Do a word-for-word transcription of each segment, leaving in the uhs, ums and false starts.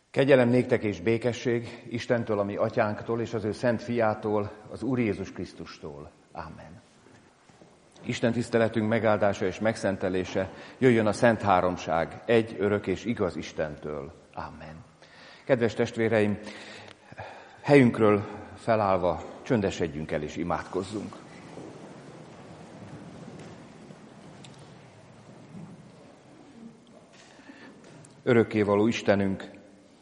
Kegyelem néktek és békesség Istentől, a mi atyánktól, és az ő szent fiától, az Úr Jézus Krisztustól. Amen. Isten tiszteletünk megáldása és megszentelése jöjjön a Szent Háromság, egy örök és igaz Istentől. Amen. Kedves testvéreim, helyünkről felállva csöndesedjünk el és imádkozzunk. Örökkévaló Istenünk,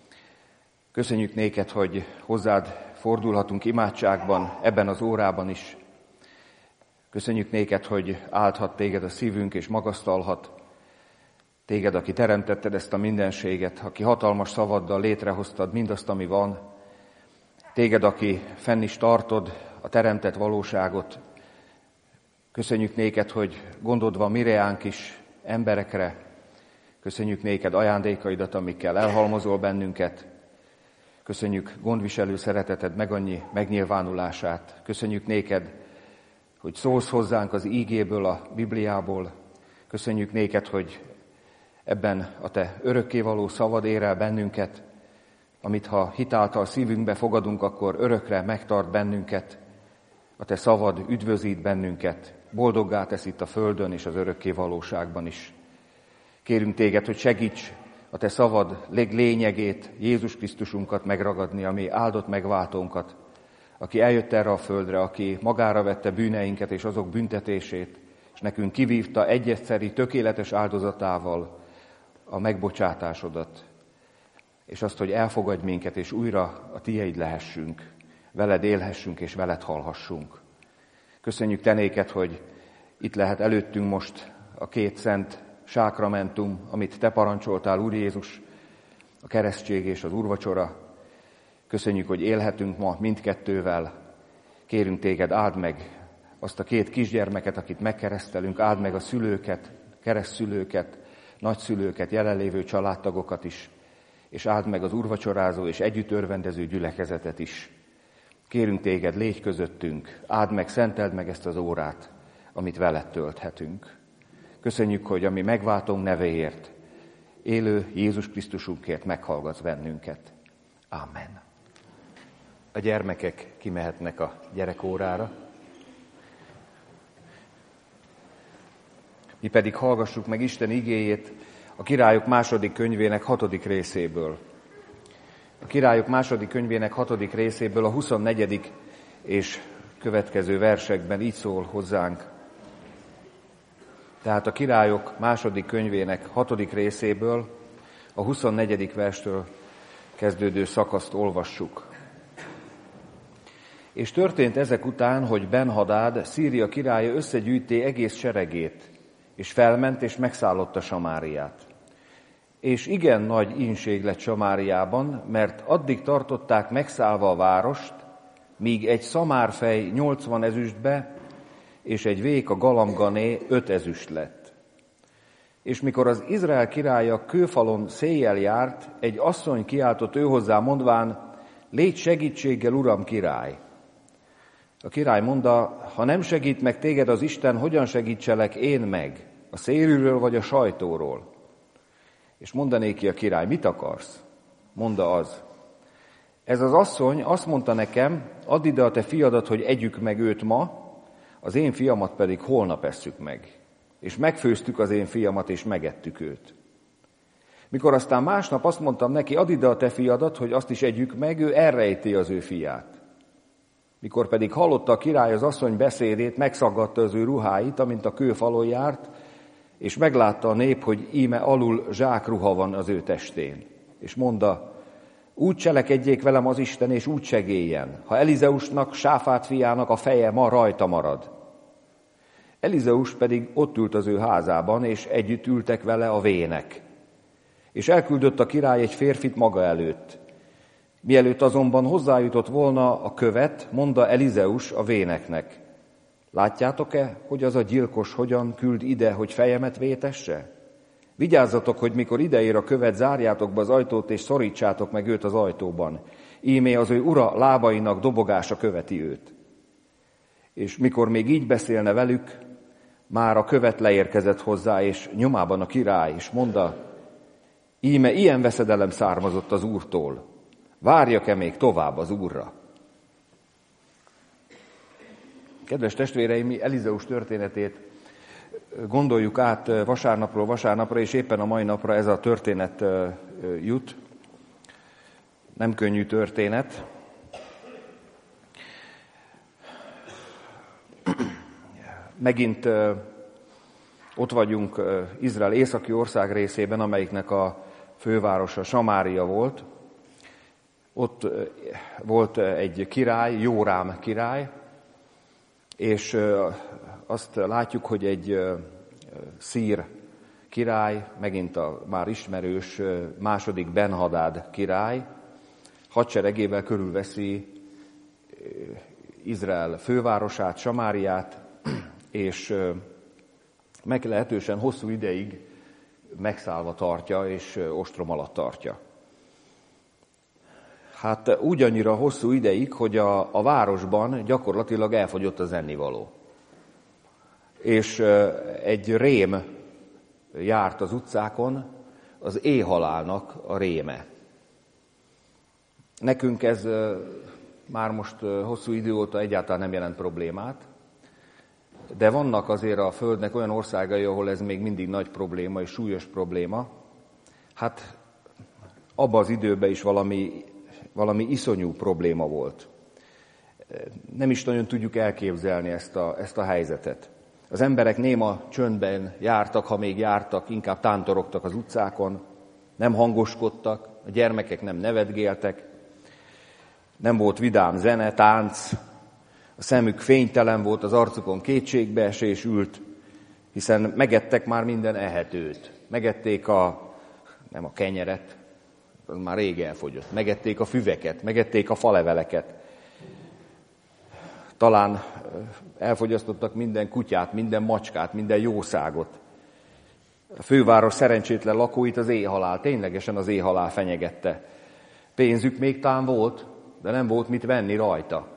köszönjük néked, hogy hozzád fordulhatunk imádságban, ebben az órában is. Köszönjük néked, hogy áldhat téged a szívünk és magasztalhat. Téged, aki teremtetted ezt a mindenséget, aki hatalmas szavaddal létrehoztad mindazt, ami van. Téged, aki fenn is tartod a teremtett valóságot. Köszönjük néked, hogy gondod van mireánk is, emberekre. Köszönjük néked ajándékaidat, amikkel elhalmozol bennünket. Köszönjük gondviselő szereteted meg annyi megnyilvánulását. Köszönjük néked, hogy szólsz hozzánk az ígéből, a Bibliából. Köszönjük néked, hogy ebben a te örökkévaló szavad ér el bennünket, amit ha hitáltal szívünkbe fogadunk, akkor örökre megtart bennünket. A te szavad üdvözít bennünket, boldoggá tesz itt a földön és az örökkévalóságban is. Kérünk téged, hogy segíts a te szavad leglényegét, Jézus Krisztusunkat megragadni, ami áldott megváltónkat, aki eljött erre a földre, aki magára vette bűneinket és azok büntetését, és nekünk kivívta egyegyszeri tökéletes áldozatával a megbocsátásodat, és azt, hogy elfogadj minket, és újra a tiéd lehessünk, veled élhessünk, és veled halhassunk. Köszönjük te néked, hogy itt lehet előttünk most a két szent sákramentum, amit te parancsoltál, Úr Jézus, a keresztség és az úrvacsora. Köszönjük, hogy élhetünk ma mindkettővel. Kérünk téged, áld meg azt a két kisgyermeket, akit megkeresztelünk, áld meg a szülőket, keresztszülőket, nagyszülőket, jelenlévő családtagokat is, és áld meg az úrvacsorázó és együtt örvendező gyülekezetet is. Kérünk téged, légy közöttünk, áld meg, szenteld meg ezt az órát, amit veled tölthetünk. Köszönjük, hogy a mi megváltónk nevéért, élő Jézus Krisztusunkért meghallgatsz bennünket. Amen. A gyermekek kimehetnek a gyerekórára. Mi pedig hallgassuk meg Isten igéjét a Királyok második könyvének hatodik részéből. A Királyok második könyvének hatodik részéből a huszonnegyedik és következő versekben így szól hozzánk. Tehát a Királyok második könyvének hatodik részéből, a huszonnegyedik verstől kezdődő szakaszt olvassuk. És történt ezek után, hogy Ben-Hadád, Szíria királya összegyűjté egész seregét, és felment és megszállotta Samáriát. És igen nagy ínség lett Samáriában, mert addig tartották megszállva a várost, míg egy szamárfej nyolcvan ezüstbe, és egy vék a galamgané öt ezüst lett. És mikor az Izrael királya kőfalon széjjel járt, egy asszony kiáltott ő hozzá, mondván, légy segítséggel, uram király. A király mondta, ha nem segít meg téged az Isten, hogyan segítselek én meg? A szélűről vagy a sajtóról? És mondanéki a király, mit akarsz? Monda az. Ez az asszony azt mondta nekem, add ide a te fiadat, hogy együk meg őt ma, az én fiamat pedig holnap esszük meg. És megfőztük az én fiamat, és megettük őt. Mikor aztán másnap azt mondtam neki, add ide a te fiadat, hogy azt is együk meg, ő elrejti az ő fiát. Mikor pedig hallotta a király az asszony beszédét, megszaggatta az ő ruháit, amint a kőfalon járt, és meglátta a nép, hogy íme alul zsákruha van az ő testén. És mondta, úgy cselekedjék velem az Isten, és úgy segéljen, ha Elizeusnak, Sáfát fiának a feje ma rajta marad. Elizeus pedig ott ült az ő házában, és együtt ültek vele a vének. És elküldött a király egy férfit maga előtt. Mielőtt azonban hozzájutott volna a követ, mondta Elizeus a véneknek. Látjátok-e, hogy az a gyilkos hogyan küld ide, hogy fejemet vétesse? Vigyázzatok, hogy mikor ideér a követ, zárjátok be az ajtót, és szorítsátok meg őt az ajtóban. Ímé az ő ura lábainak dobogása követi őt. És mikor még így beszélne velük, már a követ leérkezett hozzá, és nyomában a király, és mondta, Íme ilyen veszedelem származott az Úrtól. Várjak-e még tovább az Úrra? Kedves testvéreim, mi Elizeus történetét gondoljuk át vasárnapról vasárnapra, és éppen a mai napra ez a történet jut. Nem könnyű történet. Megint ott vagyunk Izrael északi ország részében, amelyiknek a fővárosa Samária volt. Ott volt egy király, Jórám király, és azt látjuk, hogy egy szír király, megint a már ismerős második Ben-Hadád király, hadseregével körülveszi Izrael fővárosát, Samáriát, és meglehetősen hosszú ideig megszállva tartja, és ostrom alatt tartja. Hát úgy annyira hosszú ideig, hogy a, a városban gyakorlatilag elfogyott az ennivaló. És egy rém járt az utcákon, az éhhalálnak a réme. Nekünk ez már most hosszú idő óta egyáltalán nem jelent problémát, de vannak azért a Földnek olyan országai, ahol ez még mindig nagy probléma és súlyos probléma. Hát abban az időben is valami, valami iszonyú probléma volt. Nem is nagyon tudjuk elképzelni ezt a, ezt a helyzetet. Az emberek néma csöndben jártak, ha még jártak, inkább tántorogtak az utcákon, nem hangoskodtak, a gyermekek nem nevetgéltek, nem volt vidám zene, tánc, a szemük fénytelen volt, az arcukon kétségbeesés ült, hiszen megettek már minden ehetőt. Megették a, nem a kenyeret, az már rég elfogyott, megették a füveket, megették a faleveleket. Talán elfogyasztottak minden kutyát, minden macskát, minden jószágot. A főváros szerencsétlen lakóit az éhhalál, ténylegesen az éhhalál fenyegette. Pénzük még tán volt, de nem volt mit venni rajta.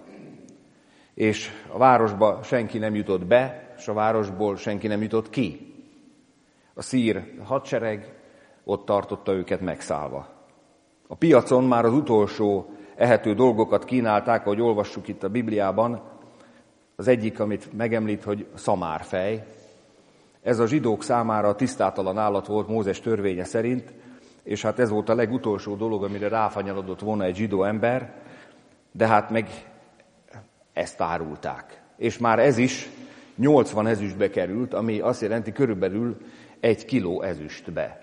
És a városba senki nem jutott be, és a városból senki nem jutott ki. A szír hadsereg ott tartotta őket megszállva. A piacon már az utolsó ehető dolgokat kínálták, ahogy olvassuk itt a Bibliában. Az egyik, amit megemlít, hogy szamárfej. Ez a zsidók számára a tisztátalan állat volt Mózes törvénye szerint, és hát ez volt a legutolsó dolog, amire ráfanyalodott volna egy zsidó ember, de hát meg ezt árulták. És már ez is nyolcvan ezüstbe került, ami azt jelenti körülbelül egy kiló ezüstbe.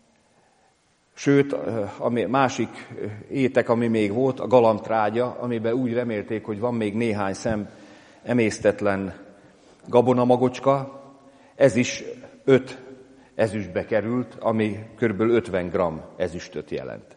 Sőt, ami másik étek, ami még volt, a galambtrágya, amiben úgy remélték, hogy van még néhány szem emésztetlen gabonamagocska, ez is öt ezüstbe került, ami körülbelül ötven gramm ezüstöt jelent.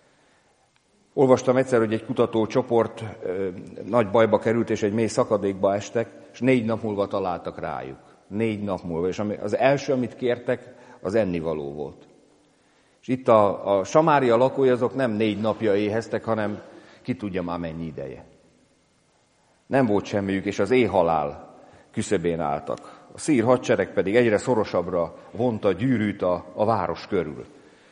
Olvastam egyszer, hogy egy kutatócsoport nagy bajba került, és egy mély szakadékba estek, és négy nap múlva találtak rájuk. Négy nap múlva. És az első, amit kértek, az ennivaló volt. És itt a, a Samária lakói azok nem négy napja éheztek, hanem ki tudja már mennyi ideje. Nem volt semmiük, és az éhhalál küszöbén álltak. A szír hadsereg pedig egyre szorosabbra vonta gyűrűt a, a város körül.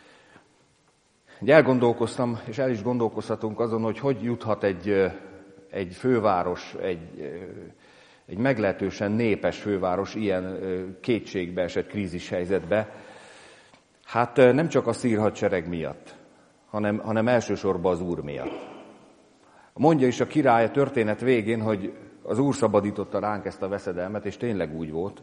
Elgondolkoztam, és el is gondolkozhatunk azon, hogy hogy juthat egy, egy főváros, egy, egy meglehetősen népes főváros ilyen kétségbe esett krízishelyzetbe. Hát nem csak a szír hadsereg miatt, hanem, hanem elsősorban az Úr miatt. Mondja is a király a történet végén, hogy az Úr szabadította ránk ezt a veszedelmet, és tényleg úgy volt.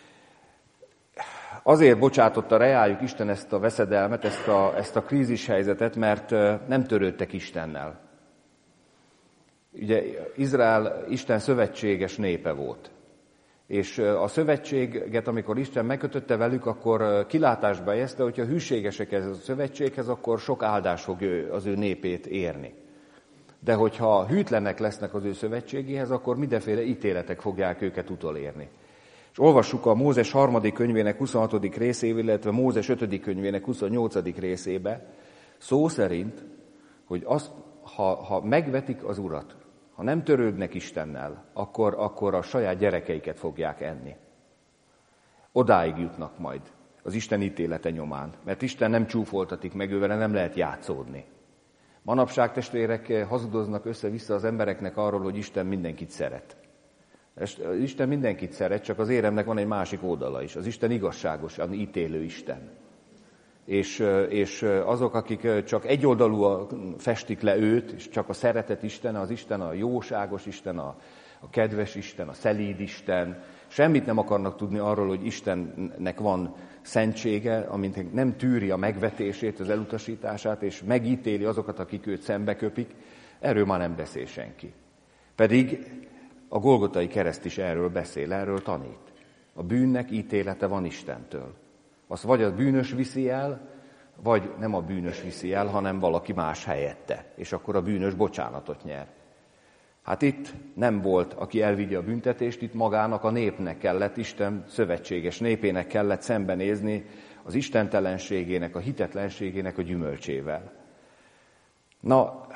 Azért bocsátotta reájuk Isten ezt a veszedelmet, ezt a, ezt a krízishelyzetet, mert nem törődtek Istennel. Ugye Izrael Isten szövetséges népe volt. És a szövetséget, amikor Isten megkötötte velük, akkor kilátásba helyezte, hogyha hűségesek ez a szövetséghez, akkor sok áldás fog az ő népét érni. De hogyha hűtlenek lesznek az ő szövetségéhez, akkor mindenféle ítéletek fogják őket utolérni. És olvassuk a Mózes harmadik könyvének huszonhatodik részébe, illetve Mózes ötödik könyvének huszonnyolcadik részébe, szó szerint, hogy azt, ha, ha megvetik az Urat, ha nem törődnek Istennel, akkor, akkor a saját gyerekeiket fogják enni. Odáig jutnak majd. az Isten ítélete nyomán. Mert Isten nem csúfoltatik meg, ővele nem lehet játszódni. Manapság, testvérek, hazudoznak össze-vissza az embereknek arról, hogy Isten mindenkit szeret. Isten mindenkit szeret, csak az éremnek van egy másik oldala is. Az Isten igazságosan ítélő Isten. És, és azok, akik csak egyoldalúan festik le őt, és csak a szeretet Isten, az Isten a jóságos Isten, a, a kedves Isten, a szelíd Isten, semmit nem akarnak tudni arról, hogy Istennek van szentsége, amint nem tűri a megvetését, az elutasítását, és megítéli azokat, akik őt szembeköpik, erről már nem beszél senki. Pedig a Golgotai kereszt is erről beszél, erről tanít. A bűnnek ítélete van Istentől. Azt vagy a bűnös viszi el, vagy nem a bűnös viszi el, hanem valaki más helyette, és akkor a bűnös bocsánatot nyer. Hát itt nem volt, aki elvigye a büntetést, itt magának a népnek kellett, Isten szövetséges népének kellett szembenézni az istentelenségének, a hitetlenségének a gyümölcsével. Na,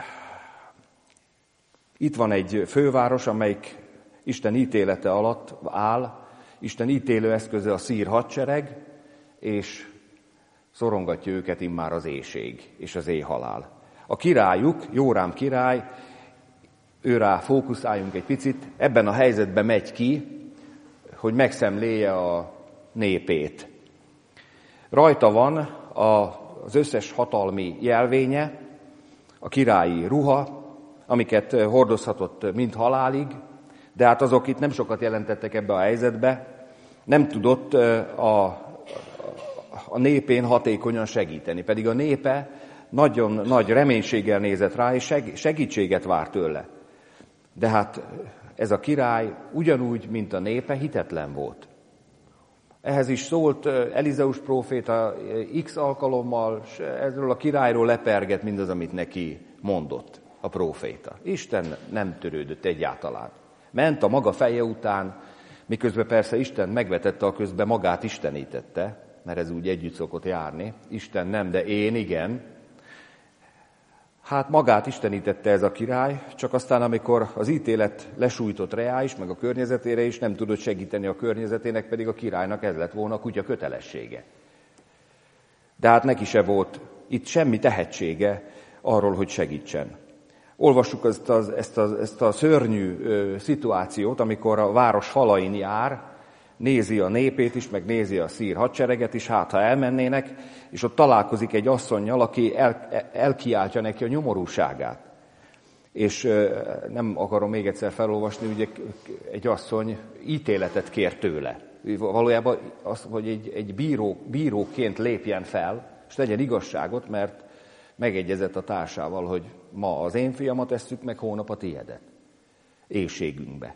itt van egy főváros, amelyik Isten ítélete alatt áll, Isten ítélő eszköze a szír hadsereg, és szorongatja őket immár az éhség és az éhhalál. A királyuk, Jórám király, őrá fókuszáljunk egy picit, ebben a helyzetben megy ki, hogy megszemléje a népét. Rajta van az összes hatalmi jelvénye, a királyi ruha, amiket hordozhatott mind halálig, de hát azok itt nem sokat jelentettek ebbe a helyzetbe, nem tudott a, a népén hatékonyan segíteni, pedig a népe nagyon nagy reménységgel nézett rá, és segítséget vár tőle. De hát ez a király ugyanúgy, mint a népe, hitetlen volt. Ehhez is szólt Elizeus próféta x alkalommal, ezről a királyról leperget mindaz, amit neki mondott a próféta. Isten nem törődött egyáltalán. Ment a maga feje után, miközben persze Isten megvetette, a közben magát istenítette, mert ez úgy együtt szokott járni. Isten nem, de én igen. Hát magát istenítette ez a király, csak aztán, amikor az ítélet lesújtott rá is, meg a környezetére is, nem tudott segíteni a környezetének, pedig a királynak ez lett volna a kutya kötelessége. De hát neki se volt itt semmi tehetsége arról, hogy segítsen. Olvassuk ezt a, ezt a, ezt a szörnyű ö, szituációt, amikor a város falain jár, nézi a népét is, meg nézi a szír hadsereget is, hát ha elmennének, és ott találkozik egy asszonnyal, aki el, elkiáltja neki a nyomorúságát. És ö, nem akarom még egyszer felolvasni, ugye egy asszony ítéletet kér tőle. Valójában az, hogy egy, egy bíró, bíróként lépjen fel, és tegyen igazságot, mert megegyezett a társával, hogy ma az én fiamat esszük meg, hónap a tiédet. Éhségünkbe.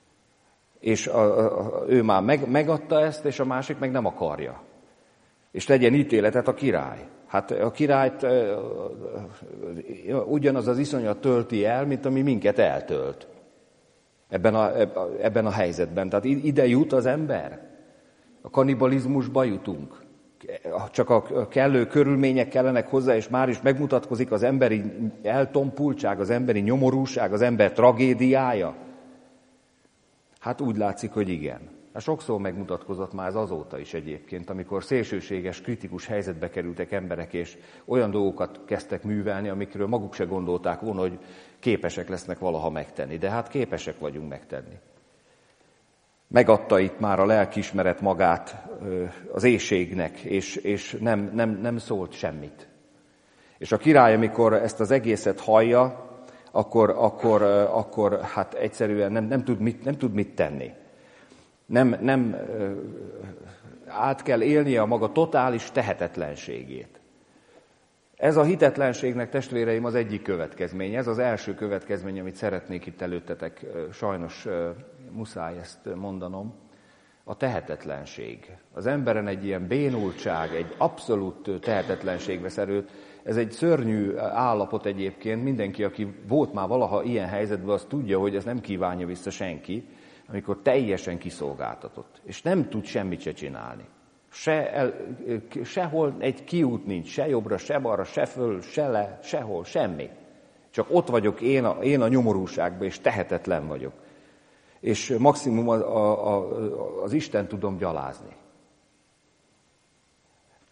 És a, a, ő már meg, megadta ezt, és a másik meg nem akarja. És tegyen ítéletet a király. Hát a királyt uh, ugyanaz az iszonyat tölti el, mint ami minket eltölt. Ebben a, ebben a helyzetben. Tehát ide jut az ember. A kannibalizmusba jutunk. Csak a kellő körülmények kellenek hozzá, és már is megmutatkozik az emberi eltompultság, az emberi nyomorúság, az ember tragédiája. Hát úgy látszik, hogy igen. Hát sokszor megmutatkozott már ez azóta is egyébként, amikor szélsőséges, kritikus helyzetbe kerültek emberek, és olyan dolgokat kezdtek művelni, amikről maguk se gondolták volna, hogy képesek lesznek valaha megtenni. De hát képesek vagyunk megtenni. Megadta itt már a lelkiismeret magát az éhségnek, és, és nem, nem, nem szólt semmit. És a király, amikor ezt az egészet hallja, akkor, akkor, akkor hát egyszerűen nem, nem, tud mit, nem tud mit tenni. Nem, nem át kell élnie a maga totális tehetetlenségét. Ez a hitetlenségnek, testvéreim, az egyik következménye. Ez az első következmény, amit szeretnék itt előttetek, sajnos muszáj ezt mondanom. A tehetetlenség. Az emberen egy ilyen bénultság, egy abszolút tehetetlenség vesz erőt. Ez egy szörnyű állapot egyébként. Mindenki, aki volt már valaha ilyen helyzetben, az tudja, hogy ez nem kívánja vissza senki, amikor teljesen kiszolgáltatott, és nem tud semmit se csinálni. Se el, sehol egy kiút nincs, se jobbra, se balra, se föl, se le, sehol, semmi. Csak ott vagyok én a, én a nyomorúságban, és tehetetlen vagyok. És maximum a, a, a, az Isten tudom gyalázni.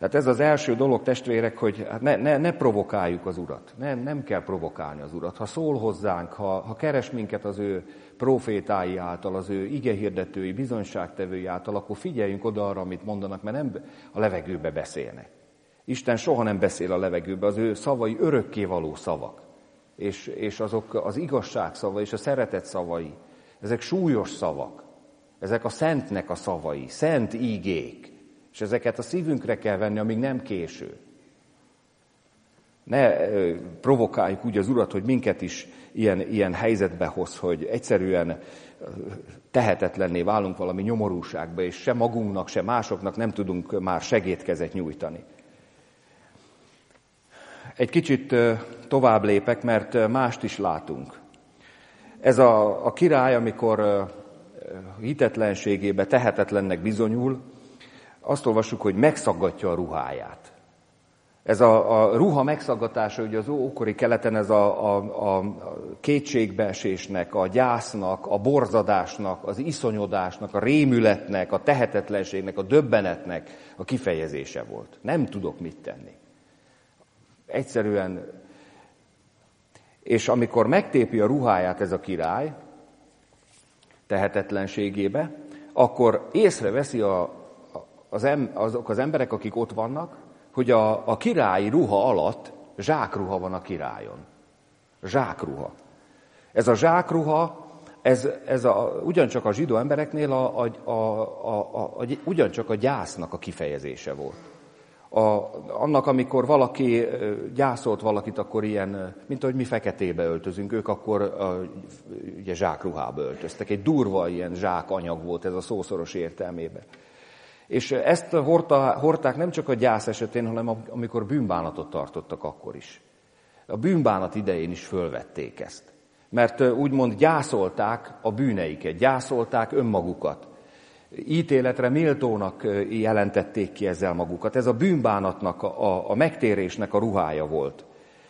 Tehát ez az első dolog, testvérek, hogy hát ne, ne, ne provokáljuk az Urat. Nem, nem kell provokálni az Urat. Ha szól hozzánk, ha, ha keres minket az ő profétái által, az ő igehirdetői, bizonyságtevői által, akkor figyeljünk oda arra, amit mondanak, mert nem a levegőbe beszélnek. Isten soha nem beszél a levegőbe, az ő szavai örökkévaló szavak. És, és azok az igazság szavai és a szeretet szavai, ezek súlyos szavak. Ezek a Szentnek a szavai, szent ígék. És ezeket a szívünkre kell venni, amíg nem késő. Ne provokáljuk úgy az Urat, hogy minket is ilyen, ilyen helyzetbe hoz, hogy egyszerűen tehetetlenné válunk valami nyomorúságba, és se magunknak, se másoknak nem tudunk már segédkezet nyújtani. Egy kicsit tovább lépek, mert mást is látunk. Ez a, a király, amikor hitetlenségébe tehetetlennek bizonyul, azt olvassuk, hogy megszaggatja a ruháját. Ez a, a ruha megszaggatása, ugye az ókori keleten ez a, a, a kétségbeesésnek, a gyásznak, a borzadásnak, az iszonyodásnak, a rémületnek, a tehetetlenségnek, a döbbenetnek a kifejezése volt. Nem tudok mit tenni. Egyszerűen, és amikor megtépi a ruháját ez a király tehetetlenségébe, akkor észreveszi a, az em, azok az emberek, akik ott vannak, hogy a, a királyi ruha alatt zsákruha van a királyon. Zsákruha. Ez a zsákruha, ez, ez a, ugyancsak a zsidó embereknél a, a, a, a, a, a, ugyancsak a gyásznak a kifejezése volt. A, annak, amikor valaki gyászolt valakit, akkor ilyen, mint ahogy mi feketébe öltözünk, ők akkor a, ugye zsákruhába öltöztek. Egy durva ilyen zsákanyag volt ez a szószoros értelmében. És ezt hordta, hordták nem csak a gyász esetén, hanem amikor bűnbánatot tartottak akkor is. A bűnbánat idején is fölvették ezt. Mert úgymond gyászolták a bűneiket, gyászolták önmagukat. Ítéletre méltónak jelentették ki ezzel magukat. Ez a bűnbánatnak, a, a megtérésnek a ruhája volt.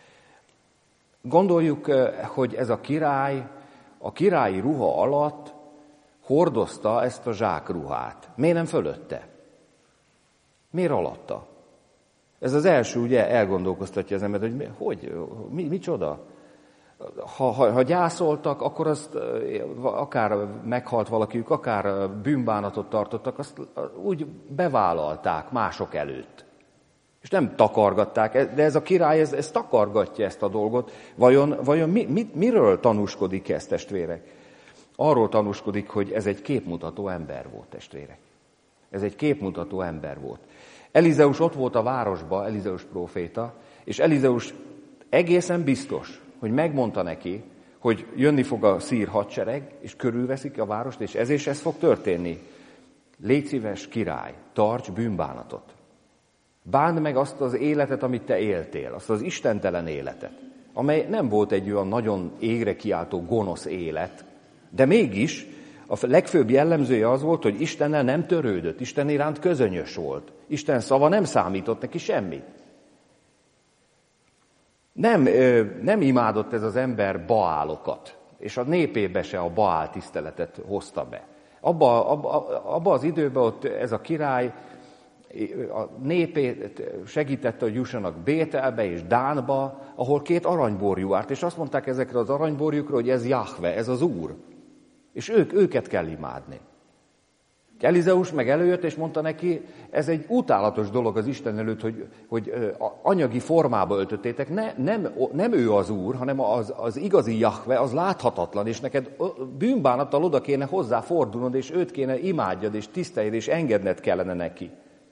Gondoljuk, hogy ez a király a királyi ruha alatt hordozta ezt a zsákruhát. Miért nem fölötte? Miért alatta? Ez az első, ugye, elgondolkoztatja az embert, hogy hogy, mi, micsoda? Ha, ha, ha gyászoltak, akkor azt akár meghalt valakiük, akár bűnbánatot tartottak, azt úgy bevállalták mások előtt. És nem takargatták, de ez a király, ez, ez takargatja ezt a dolgot. Vajon, vajon mi, mit, miről tanúskodik ez, testvérek? Arról tanúskodik, hogy ez egy képmutató ember volt, testvérek. Ez egy képmutató ember volt. Elizeus ott volt a városban, Elizeus próféta, és Elizeus egészen biztos, hogy megmondta neki, hogy jönni fog a szír hadsereg, és körülveszik a várost, és ez és ez fog történni. Légy szíves, király, tarts bűnbánatot. Bánd meg azt az életet, amit te éltél, azt az istentelen életet, amely nem volt egy olyan nagyon égre kiáltó gonosz élet, de mégis a legfőbb jellemzője az volt, hogy Istennel nem törődött, Isten iránt közönyös volt. Isten szava nem számított neki semmit. Nem, nem imádott ez az ember Baálokat, és a népébe se a Baál tiszteletet hozta be. Abba, abba, abba az időben ott ez a király a népét segítette, hogy jussanak Bételbe és Dánba, ahol két aranyborjú árt, és azt mondták ezekre az aranyborjukra, hogy ez Jahve, ez az Úr. És ők, őket kell imádni. Elizeus meg előjött, és mondta neki, ez egy utálatos dolog az Isten előtt, hogy, hogy anyagi formába öltöttétek. Ne, nem, nem ő az Úr, hanem az, az igazi Jahve, az láthatatlan, és neked bűnbánattal oda kéne hozzá fordulnod, és őt kéne imádjad, és tiszteljed, és engedned kellene neki.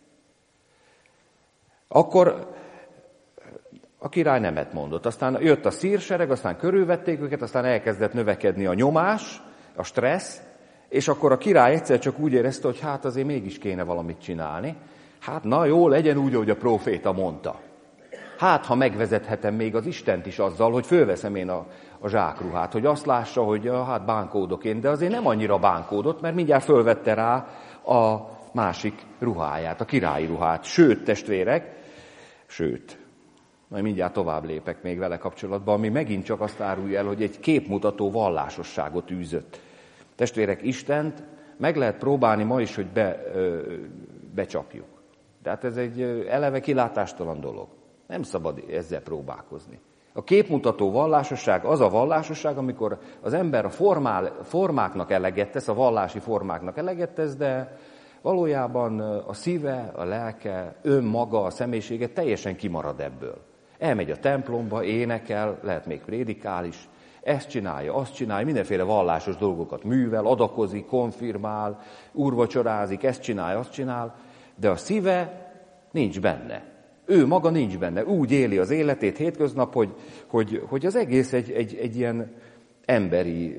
Akkor a király nemet mondott. Aztán jött a szírsereg, aztán körülvették őket, aztán elkezdett növekedni a nyomás, a stressz, és akkor a király egyszer csak úgy érezte, hogy hát azért mégis kéne valamit csinálni. Hát na jó, legyen úgy, ahogy a próféta mondta. Hát, ha megvezethetem még az Istent is azzal, hogy fölveszem én a, a zsákruhát, hogy azt lássa, hogy ja, hát bánkódok én, de azért nem annyira bánkódott, mert mindjárt fölvette rá a másik ruháját, a királyi ruhát. Sőt, testvérek, sőt, majd mindjárt tovább lépek még vele kapcsolatban, ami megint csak azt árulja el, hogy egy képmutató vallásosságot űzött. Testvérek, Istent meg lehet próbálni ma is, hogy be, ö, becsapjuk. Tehát ez egy eleve kilátástalan dolog. Nem szabad ezzel próbálkozni. A képmutató vallásosság az a vallásosság, amikor az ember a formál, formáknak eleget tesz, a vallási formáknak eleget tesz, de valójában a szíve, a lelke, önmaga, a személyisége teljesen kimarad ebből. Elmegy a templomba, énekel, lehet még prédikál is, ezt csinálja, azt csinálja, mindenféle vallásos dolgokat művel, adakozik, konfirmál, úrvacsorázik, ezt csinálja, azt csinál, de a szíve nincs benne. Ő maga nincs benne. Úgy éli az életét hétköznap, hogy, hogy, hogy az egész egy, egy, egy ilyen emberi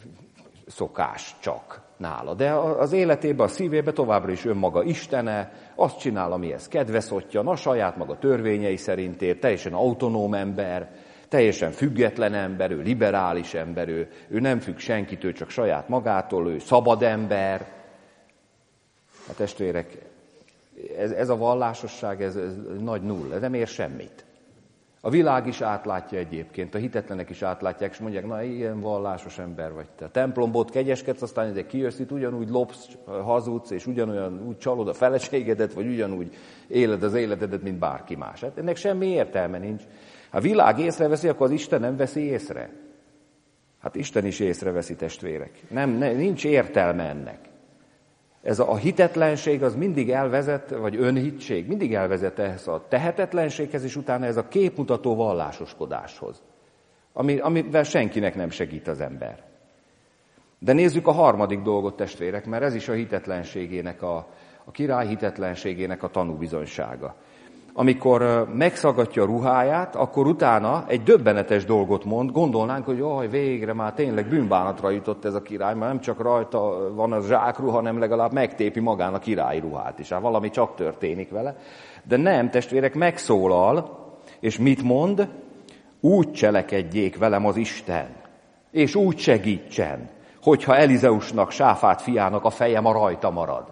szokás csak nála. De az életében, a szívében továbbra is önmaga istene, azt csinál, amihez kedveszottyan, a saját maga törvényei szerint ér, teljesen autonóm ember, teljesen független ember, ő liberális ember, ő, ő nem függ senkitől, csak saját magától, ő szabad ember. A testvérek, ez, ez a vallásosság, ez, ez nagy null, ez nem ér semmit. A világ is átlátja egyébként, a hitetlenek is átlátják, és mondják, na ilyen vallásos ember vagy te. A templomból kegyeskedsz, aztán ezek kijössz itt, ugyanúgy lopsz, hazudsz, és ugyanolyan úgy csalod a feleségedet, vagy ugyanúgy éled az életedet, mint bárki más. Hát ennek semmi értelme nincs. Ha a világ észreveszi, akkor az Isten nem veszi észre. Hát Isten is észreveszi, testvérek. Nem, nem, nincs értelme ennek. Ez a, a hitetlenség az mindig elvezet, vagy önhittség, mindig elvezet ehhez a tehetetlenséghez, és utána ez a képmutató vallásoskodáshoz, ami, amivel senkinek nem segít az ember. De nézzük a harmadik dolgot, testvérek, mert ez is a hitetlenségének, a, a király hitetlenségének a tanúbizonysága. Amikor megszaggatja a ruháját, akkor utána egy döbbenetes dolgot mond, gondolnánk, hogy jaj, végre már tényleg bűnbánatra jutott ez a király, mert nem csak rajta van a zsákruha, hanem legalább megtépi magán a királyi ruhát is. Hát valami csak történik vele. De nem, testvérek, megszólal, és mit mond? Úgy cselekedjék velem az Isten, és úgy segítsen, hogyha Elizeusnak, Sáfát fiának a feje ma rajta marad.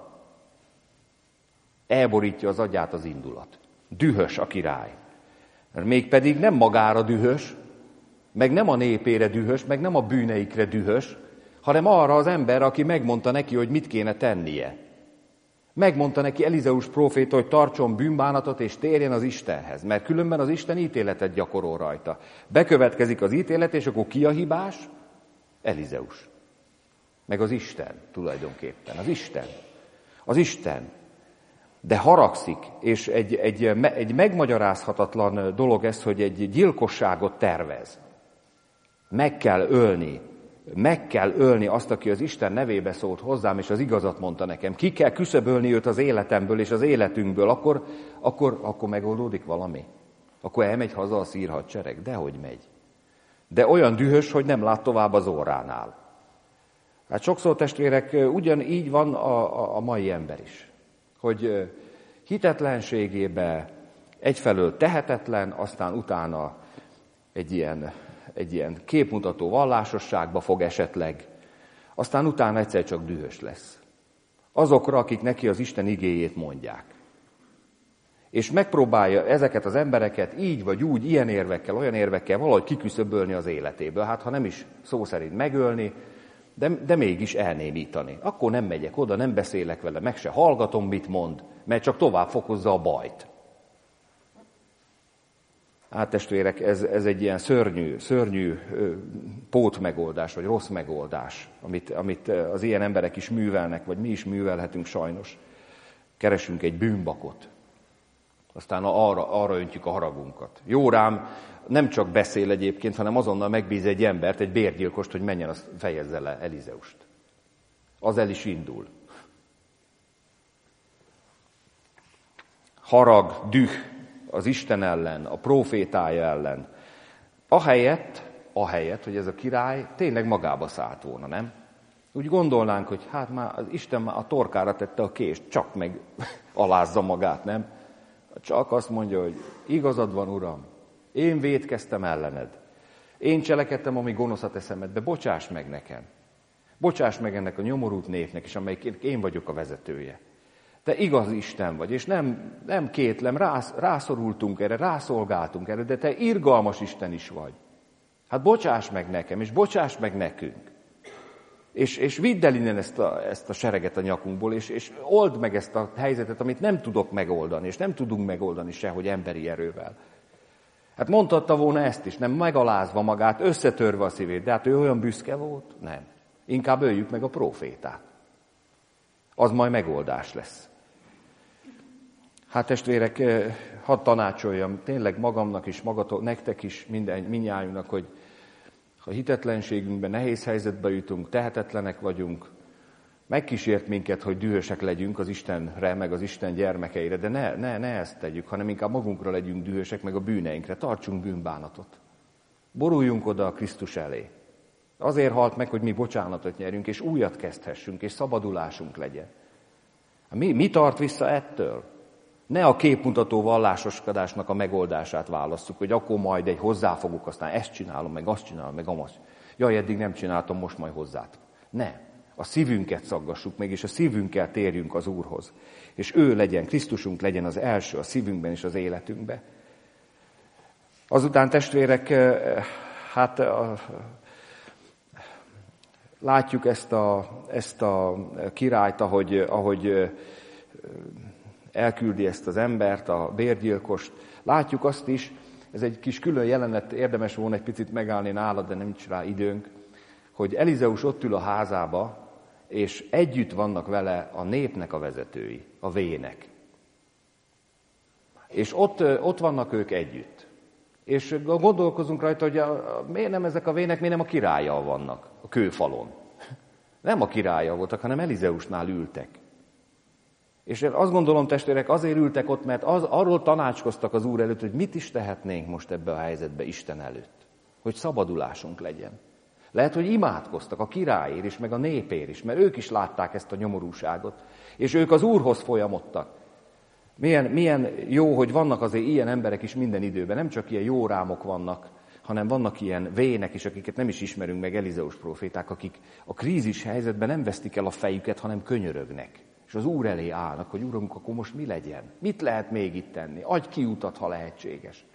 Elborítja az agyát az indulat. Dühös a király. Mégpedig nem magára dühös, meg nem a népére dühös, meg nem a bűneikre dühös, hanem arra az ember, aki megmondta neki, hogy mit kéne tennie. Megmondta neki Elizeus próféta, hogy tartson bűnbánatot és térjen az Istenhez, mert különben az Isten ítéletet gyakorol rajta. Bekövetkezik az ítélet, és akkor ki a hibás? Elizeus. Meg az Isten tulajdonképpen. Az Isten. Az Isten. De haragszik, és egy, egy, egy megmagyarázhatatlan dolog ez, hogy egy gyilkosságot tervez. Meg kell ölni, meg kell ölni azt, aki az Isten nevébe szólt hozzám, és az igazat mondta nekem. Ki kell küszöbölni őt az életemből és az életünkből, akkor, akkor, akkor megoldódik valami. Akkor elmegy haza a szír hadsereg. Dehogy megy. De olyan dühös, hogy nem lát tovább az óránál. Hát sokszor, testvérek, ugyanígy van a, a, a mai ember is. Hogy hitetlenségébe egyfelől tehetetlen, aztán utána egy ilyen, egy ilyen képmutató vallásosságba fog esetleg, aztán utána egyszer csak dühös lesz. Azokra, akik neki az Isten igéjét mondják. És megpróbálja ezeket az embereket így vagy úgy, ilyen érvekkel, olyan érvekkel valahogy kiküszöbölni az életéből. Hát ha nem is szó szerint megölni, De, de mégis elnémítani. Akkor nem megyek oda, nem beszélek vele, meg se hallgatom, mit mond, mert csak tovább fokozza a bajt. Hát testvérek, ez, ez egy ilyen szörnyű, szörnyű pótmegoldás, vagy rossz megoldás, amit, amit az ilyen emberek is művelnek, vagy mi is művelhetünk sajnos. Keresünk egy bűnbakot, aztán arra, arra öntjük a haragunkat. Jó rám, nem csak beszél egyébként, hanem azonnal megbíz egy embert, egy bérgyilkost, hogy menjen, azt fejezze le Elizeust. Az el is indul. Harag, düh az Isten ellen, a prófétája ellen. Ahelyett, ahelyett, hogy ez a király tényleg magába szállt volna, nem? Úgy gondolnánk, hogy hát már az Isten már a torkára tette a kést, csak meg alázza magát, nem? Csak azt mondja, hogy igazad van, Uram, én vétkeztem ellened. Én cselekedtem, ami gonosz a te szemedbe, bocsáss meg nekem. Bocsáss meg ennek a nyomorult népnek is, amelyik én vagyok a vezetője. Te igaz Isten vagy, és nem, nem kétlem, rász, rászorultunk erre, rászolgáltunk erre, de te irgalmas Isten is vagy. Hát bocsáss meg nekem, és bocsáss meg nekünk. És, és vidd el innen ezt a, ezt a sereget a nyakunkból, és, és old meg ezt a helyzetet, amit nem tudok megoldani, és nem tudunk megoldani sehogy emberi erővel. Hát mondhatta volna ezt is, nem megalázva magát, összetörve a szívét, de hát ő olyan büszke volt? Nem. Inkább öljük meg a prófétát. Az majd megoldás lesz. Hát testvérek, hadd tanácsoljam tényleg magamnak is, magatok, nektek is, minden, mindnyájunknak, hogy ha hitetlenségünkben nehéz helyzetbe jutunk, tehetetlenek vagyunk, megkísért minket, hogy dühösek legyünk az Istenre, meg az Isten gyermekeire, de ne, ne, ne ezt tegyük, hanem inkább magunkra legyünk dühösek, meg a bűneinkre, tartsunk bűnbánatot. Boruljunk oda a Krisztus elé. Azért halt meg, hogy mi bocsánatot nyerjünk, és újat kezdhessünk, és szabadulásunk legyen. Mi, mi tart vissza ettől? Ne a képmutató vallásoskodásnak a megoldását válasszuk, hogy akkor majd egy hozzáfogok, aztán ezt csinálom, meg azt csinálom, meg amazt. Jaj, eddig nem csináltam, most majd hozzát. Ne. A szívünket szaggassuk meg, és a szívünkkel térjünk az Úrhoz. És ő legyen, Krisztusunk legyen az első a szívünkben és az életünkben. Azután testvérek, hát látjuk ezt a, ezt a királyt, ahogy, ahogy elküldi ezt az embert, a bérgyilkost. Látjuk azt is, ez egy kis külön jelenet, érdemes volna egy picit megállni nálad, de nincs rá időnk, hogy Elizeus ott ül a házába, és együtt vannak vele a népnek a vezetői, a vének. És ott, ott vannak ők együtt. És gondolkozunk rajta, hogy a, miért nem ezek a vének, miért nem a királlyal vannak a kőfalon. Nem a királlyal voltak, hanem Elizeusnál ültek. És én azt gondolom, testvérek, azért ültek ott, mert az, arról tanácskoztak az Úr előtt, hogy mit is tehetnénk most ebbe a helyzetbe Isten előtt. Hogy szabadulásunk legyen. Lehet, hogy imádkoztak a királyért is, meg a népért is, mert ők is látták ezt a nyomorúságot. És ők az Úrhoz folyamodtak. Milyen, milyen jó, hogy vannak azért ilyen emberek is minden időben. Nem csak ilyen jó rámok vannak, hanem vannak ilyen vének is, akiket nem is ismerünk meg, Elizeus próféták, akik a krízis helyzetben nem vesztik el a fejüket, hanem könyörögnek. És az Úr elé állnak, hogy Uram, akkor most mi legyen? Mit lehet még itt tenni? Adj kiutat, ha lehetséges.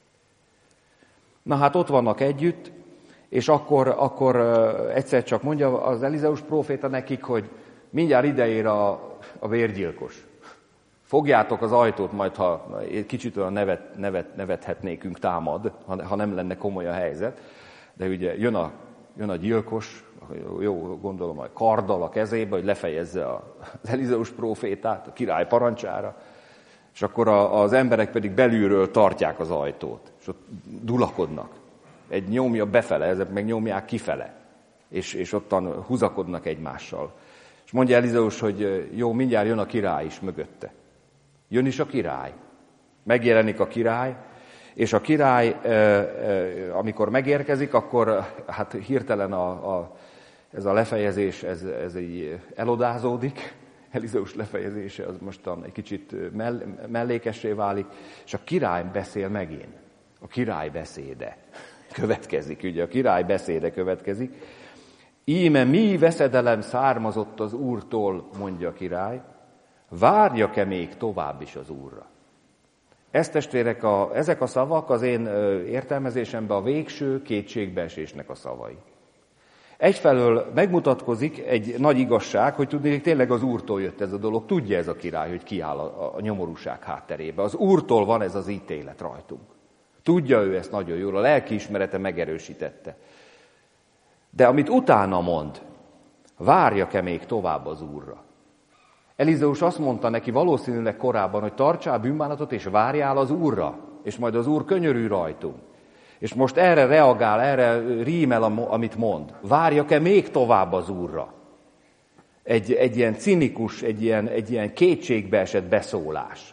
Na hát ott vannak együtt, és akkor, akkor egyszer csak mondja az Elizeus próféta nekik, hogy mindjárt ideér a, a vérgyilkos. Fogjátok az ajtót, majd ha kicsit olyan nevet, nevet, nevethetnékünk támad, ha, ha nem lenne komoly a helyzet. De ugye jön a, jön a gyilkos, jó, gondolom, a karddal a kezébe, hogy lefejezze az Elizeus prófétát a király parancsára, és akkor a, az emberek pedig belülről tartják az ajtót, és ott dulakodnak. Egy nyomja befele, ezek meg nyomják kifele, és, és ottan húzakodnak egymással. És mondja Elizeus, hogy jó, mindjárt jön a király is mögötte. Jön is a király. Megjelenik a király, és a király, amikor megérkezik, akkor hát hirtelen a, a, ez a lefejezés, ez, ez így elodázódik. Elizeus lefejezése az mostan egy kicsit mell, mellékessé válik, és a király beszél megint. A király beszéde következik, ugye a király beszéde következik. Íme mi veszedelem származott az Úrtól, mondja a király, várjak-e még tovább is az Úrra? Ezt testvérek, a, ezek a szavak az én értelmezésemben a végső kétségbeesésnek a szavai. Egyfelől megmutatkozik egy nagy igazság, hogy tudni, hogy tényleg az Úrtól jött ez a dolog. Tudja ez a király, hogy kiáll a, a nyomorúság hátterébe. Az Úrtól van ez az ítélet rajtunk. Tudja ő ezt nagyon jól, a lelkiismerete megerősítette. De amit utána mond, várjak-e még tovább az Úrra? Elizeus azt mondta neki valószínűleg korábban, hogy tartsál bűnbánatot és várjál az Úrra, és majd az Úr könyörű rajtunk. És most erre reagál, erre rímel, amit mond. Várjak-e még tovább az Úrra? Egy, egy ilyen cinikus, egy ilyen, egy ilyen kétségbeesett beszólás.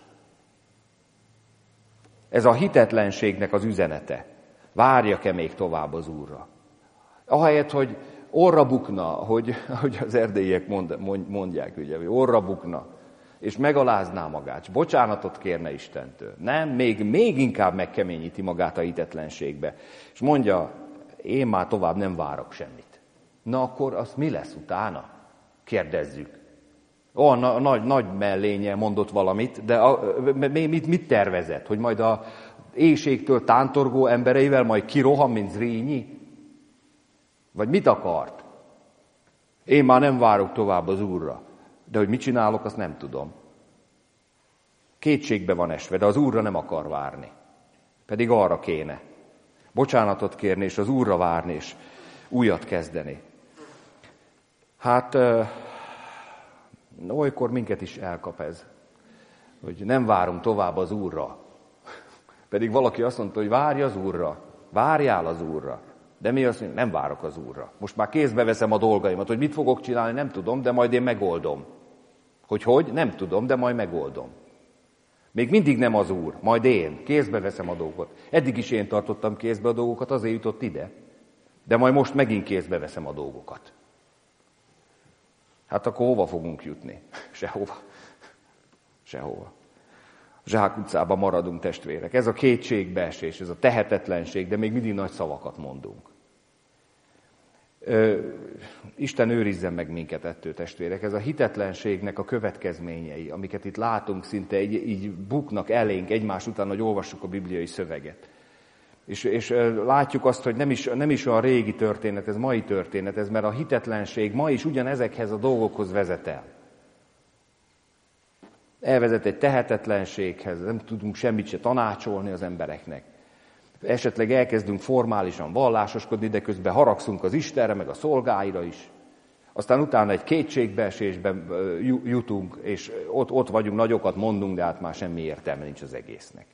Ez a hitetlenségnek az üzenete. Várjak-e még tovább az Úrra? Ahelyett, hogy orra bukna, hogy, hogy az erdélyiek mond, mondják, ugye, hogy orra bukna, és megalázná magát, és bocsánatot kérne Istentől. Nem, még, még inkább megkeményíti magát a hitetlenségbe. És mondja, én már tovább nem várok semmit. Na akkor az mi lesz utána? Kérdezzük. Ó, a nagy, nagy mellénye mondott valamit, de a, mit, mit tervezett? Hogy majd a éjségtől tántorgó embereivel majd kirohan, mint Zrínyi? Vagy mit akart? Én már nem várok tovább az Úrra, de hogy mit csinálok, azt nem tudom. Kétségbe van esve, de az Úrra nem akar várni. Pedig arra kéne. Bocsánatot kérni, és az Úrra várni, és újat kezdeni. Hát olykor minket is elkap ez, hogy nem várunk tovább az Úrra. Pedig valaki azt mondta, hogy várj az Úrra, várjál az Úrra. De mi azt mondjuk, nem várok az Úrra. Most már kézbe veszem a dolgaimat, hogy mit fogok csinálni, nem tudom, de majd én megoldom. Hogy hogy? Nem tudom, de majd megoldom. Még mindig nem az Úr, majd én kézbe veszem a dolgokat. Eddig is én tartottam kézbe a dolgokat, azért jutott ide. De majd most megint kézbe veszem a dolgokat. Hát akkor hova fogunk jutni? Sehova. Sehova. Zsák utcában maradunk, testvérek. Ez a kétségbeesés, ez a tehetetlenség, de még mindig nagy szavakat mondunk. Ö, Isten őrizzen meg minket ettől, testvérek. Ez a hitetlenségnek a következményei, amiket itt látunk, szinte így, így buknak elénk egymás után, hogy olvassuk a bibliai szöveget. És, és látjuk azt, hogy nem is, nem is olyan régi történet, ez mai történet, ez, mert a hitetlenség ma is ugyanezekhez a dolgokhoz vezet el. Elvezet egy tehetetlenséghez, nem tudunk semmit se tanácsolni az embereknek. Esetleg elkezdünk formálisan vallásoskodni, de közben haragszunk az Istenre, meg a szolgáira is. Aztán utána egy kétségbeesésben jutunk, és ott, ott vagyunk, nagyokat mondunk, de hát már semmi értelme nincs az egésznek.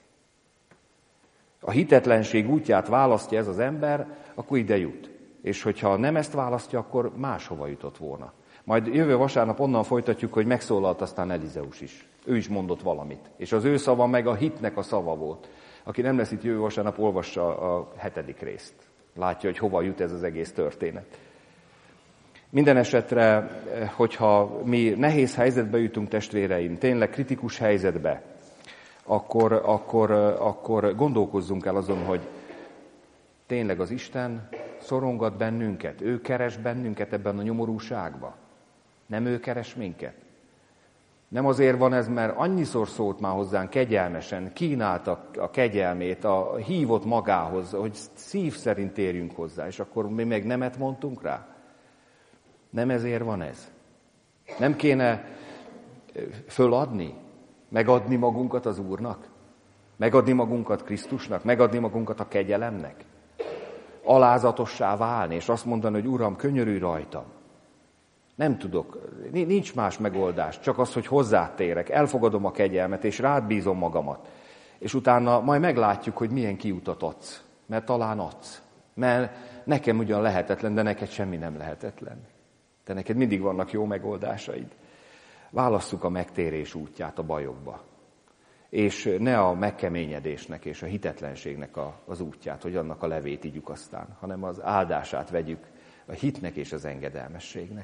A hitetlenség útját választja ez az ember, akkor ide jut. És hogyha nem ezt választja, akkor máshova jutott volna. Majd jövő vasárnap onnan folytatjuk, hogy megszólalt aztán Elizeus is. Ő is mondott valamit. És az ő szava meg a hitnek a szava volt. Aki nem lesz itt jövő vasárnap, olvassa a hetedik részt. Látja, hogy hova jut ez az egész történet. Minden esetre, hogyha mi nehéz helyzetbe jutunk, testvéreim, tényleg kritikus helyzetbe, akkor, akkor, akkor gondolkozzunk el azon, hogy tényleg az Isten szorongat bennünket, ő keres bennünket ebben a nyomorúságban. Nem ő keres minket. Nem azért van ez, mert annyiszor szólt már hozzánk kegyelmesen, kínálta a kegyelmét, a hívott magához, hogy szív szerint térjünk hozzá, és akkor mi meg nemet mondtunk rá. Nem ezért van ez. Nem kéne föladni, megadni magunkat az Úrnak, megadni magunkat Krisztusnak, megadni magunkat a kegyelemnek, alázatossá válni, és azt mondani, hogy Uram, könyörülj rajtam. Nem tudok, nincs más megoldás, csak az, hogy hozzátérek, elfogadom a kegyelmet, és rád bízom magamat. És utána majd meglátjuk, hogy milyen kiutat adsz, mert talán adsz. Mert nekem ugyan lehetetlen, de neked semmi nem lehetetlen. De neked mindig vannak jó megoldásaid. Válasszuk a megtérés útját a bajokba. És ne a megkeményedésnek és a hitetlenségnek a, az útját, hogy annak a levét igyuk aztán, hanem az áldását vegyük a hitnek és az engedelmességnek.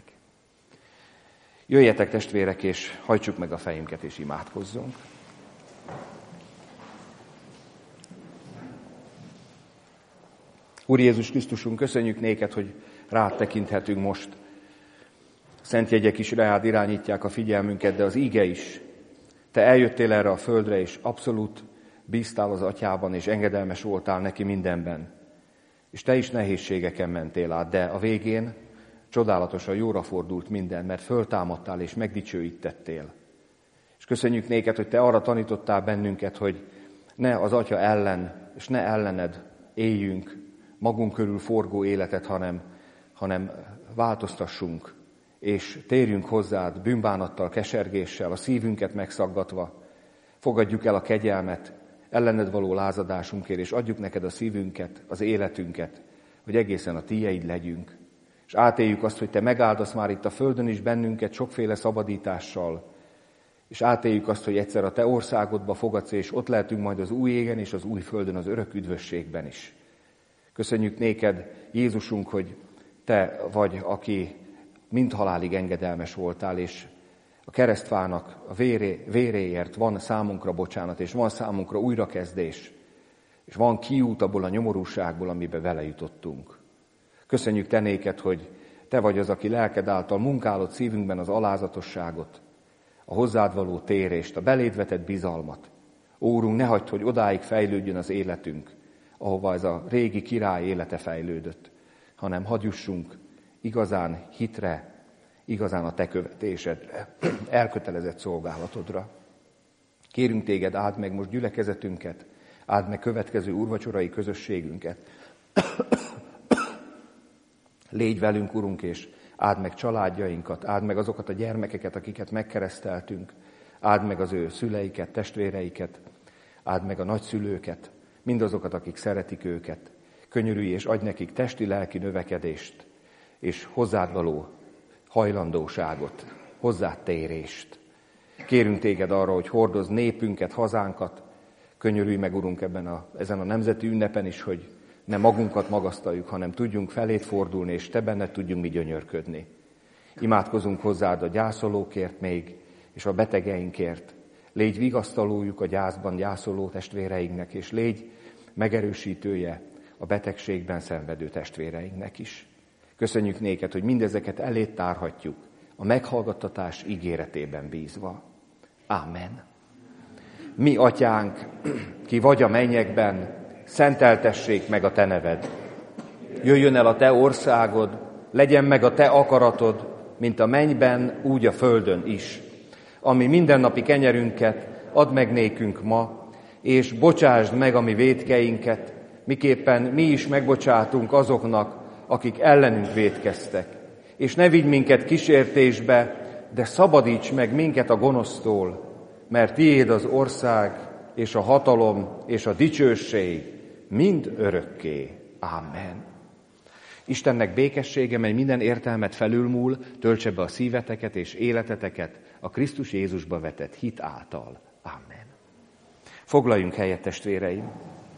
Jöjjetek, testvérek, és hajtsuk meg a fejünket, és imádkozzunk. Úr Jézus Krisztusunk, köszönjük néked, hogy rád tekinthetünk most. Szent jegyek is rád irányítják a figyelmünket, de az íge is. Te eljöttél erre a földre, és abszolút bíztál az atyában, és engedelmes voltál neki mindenben. És te is nehézségeken mentél át, de a végén csodálatosan jóra fordult minden, mert föltámadtál és megdicsőítettél. És köszönjük néked, hogy te arra tanítottál bennünket, hogy ne az atya ellen, és ne ellened éljünk magunk körül forgó életet, hanem, hanem változtassunk, és térjünk hozzád bűnbánattal, kesergéssel, a szívünket megszaggatva, fogadjuk el a kegyelmet, ellened való lázadásunkért, és adjuk neked a szívünket, az életünket, hogy egészen a tiéd legyünk. És átéljük azt, hogy te megáldasz már itt a földön is bennünket sokféle szabadítással, és átéljük azt, hogy egyszer a te országodba fogadsz, és ott lehetünk majd az új égen és az új földön, az örök üdvösségben is. Köszönjük néked, Jézusunk, hogy te vagy, aki mind halálig engedelmes voltál, és a keresztfának a véré, véréért van számunkra bocsánat, és van számunkra újrakezdés, és van kiút abból a nyomorúságból, amiben vele jutottunk. Köszönjük te néked, hogy te vagy az, aki lelked által munkálod szívünkben az alázatosságot, a hozzád való térést, a beléd vetett bizalmat. Úrunk, ne hagyd, hogy odáig fejlődjön az életünk, ahova ez a régi király élete fejlődött, hanem hadd jussunk igazán hitre, igazán a te követésedre, elkötelezett szolgálatodra. Kérünk téged, áld meg most gyülekezetünket, áld meg következő úrvacsorai közösségünket. Légy velünk, Urunk, és áld meg családjainkat, áld meg azokat a gyermekeket, akiket megkereszteltünk, áld meg az ő szüleiket, testvéreiket, áld meg a nagyszülőket, mindazokat, akik szeretik őket. Könyörülj és adj nekik testi-lelki növekedést, és hozzád való hajlandóságot, hozzád térést. Kérünk téged arra, hogy hordozd népünket, hazánkat. Könyörülj meg, Urunk, ebben a, ezen a nemzeti ünnepen is, hogy ne magunkat magasztaljuk, hanem tudjunk felét fordulni, és te benned tudjunk mi gyönyörködni. Imádkozunk hozzád a gyászolókért még, és a betegeinkért. Légy vigasztalójuk a gyászban gyászoló testvéreinknek, és légy megerősítője a betegségben szenvedő testvéreinknek is. Köszönjük néked, hogy mindezeket elét tárhatjuk, a meghallgattatás ígéretében bízva. Ámen. Mi, atyánk, ki vagy a mennyekben, szenteltessék meg a te neved. Jöjjön el a te országod, legyen meg a te akaratod, mint a mennyben, úgy a földön is. Ami mindennapi kenyerünket add meg nékünk ma, és bocsásd meg a mi vétkeinket, miképpen mi is megbocsátunk azoknak, akik ellenünk vétkeztek. És ne vigy minket kísértésbe, de szabadíts meg minket a gonosztól, mert tiéd az ország, és a hatalom, és a dicsőség mind örökké. Ámen. Istennek békessége, mely minden értelmet felülmúl, töltse be a szíveteket és életeteket a Krisztus Jézusba vetett hit által. Ámen. Foglaljunk helyet, testvéreim!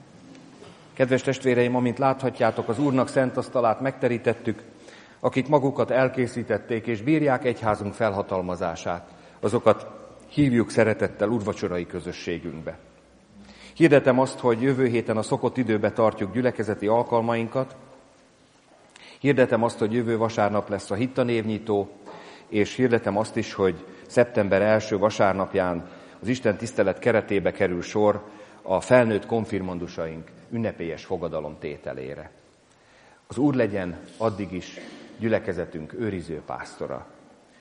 Kedves testvéreim, amint láthatjátok, az Úrnak szent asztalát megterítettük, akik magukat elkészítették és bírják egyházunk felhatalmazását, azokat hívjuk szeretettel úrvacsorai közösségünkbe. Hirdetem azt, hogy jövő héten a szokott időbe tartjuk gyülekezeti alkalmainkat. Hirdetem azt, hogy jövő vasárnap lesz a hittanévnyitó, és hirdetem azt is, hogy szeptember első vasárnapján az Isten tisztelet keretébe kerül sor a felnőtt konfirmandusaink ünnepélyes fogadalomtételére. Az Úr legyen addig is gyülekezetünk őriző pásztora.